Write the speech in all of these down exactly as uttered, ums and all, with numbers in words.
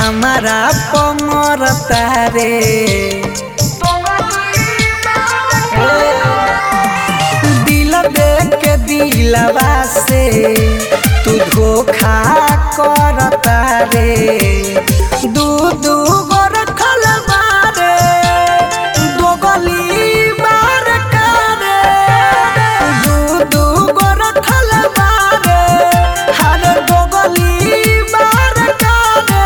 हमारा पमरता रे दिल दे के दिलवा से तू धोखा करता रे दू दू गो रखल बारे दो गली बार करे दू दू गो रखल बारे हर दो गली बार करे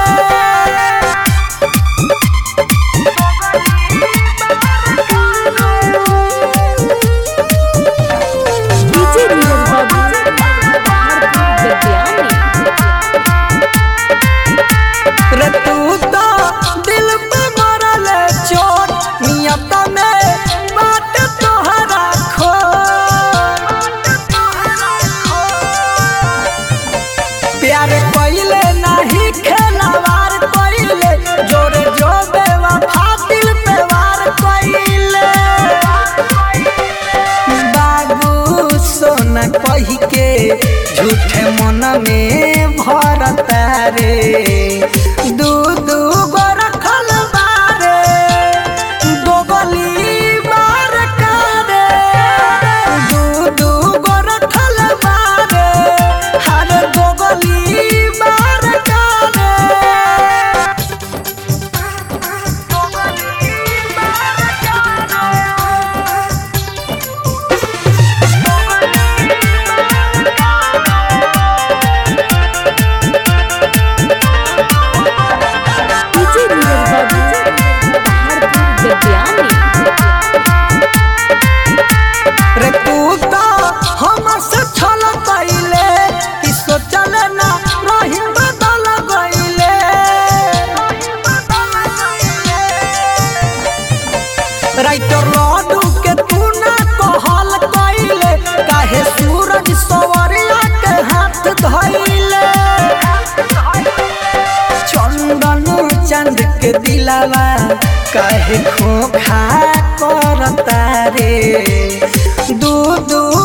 डीजे नीरज बाबू रे तू तो दिल पे मरल चोट नियत में बात तोहरा खो प्यार कइले नहीं खेलवार कइले जोरे जो बेवफा दिल पे वार कइले बाबू सोना कही के झूठे मन में भरता रे दू दू गो रखल बारे दो गली बार करे दू दू गो रखल बारे हर दो गली बार करे डीजे नीरज बाबू रे तू तो हमसे छल कइले कि सोचल ना रही बदल गइले राइटर लड्डू के तू ना कहल कइले काहे सूरज सवरिया के हाथ धइले चंदन चंद के दिलावा काहे खोखा करता रे दू दू